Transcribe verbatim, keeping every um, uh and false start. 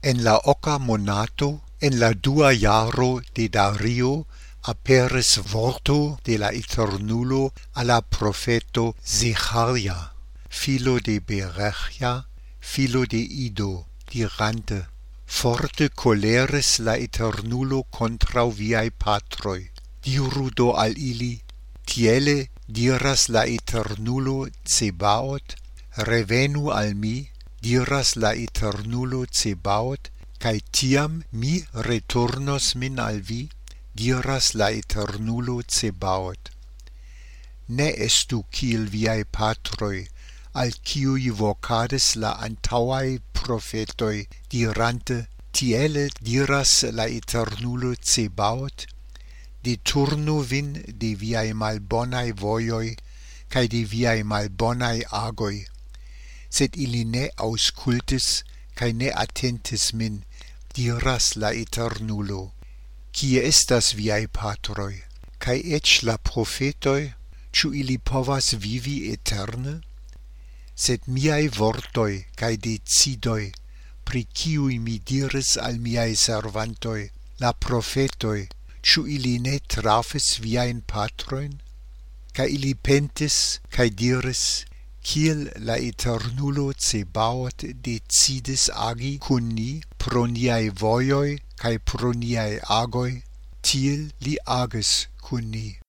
En la oca monato, en la dua jaro de Dario, aperis vorto de la Eternulo alla profeto Zecharia, filo de Berechia, filo de Ido, dirante: Forte coleris la Eternulo contrau viae patroi. Diru do al ili: Tiele diras la Eternulo Tsebaot, revenu al mi, diras la Eternulo Tsebaot, cae tiam mi returnos min al vi, diras la Eternulo Tsebaot. Ne estu kiel viae patroi, al kiui vocadis la antauae profetoi, dirante: Tiele diras la Eternulo Tsebaot, deturnu vin de viae malbonae voioi, cae de viae malbonae agoi. Sed ili ne auscultis, cae ne attentis min, diras la Eternulo. Kie estas viae patroi? Cae ec la profetoi, ciu ili povas vivi eterne? Sed miae vortoi cae decidoi, pri ciui mi diris al miae servantoi, la profetoi, ciu ili ne trafis viaen patroin? Cae ili pentis, cae diris: Kiel la Eternulo Tsebaot decidis agi cun ni pro niae voioi cae pro niae agoi, tiel li agis cun ni.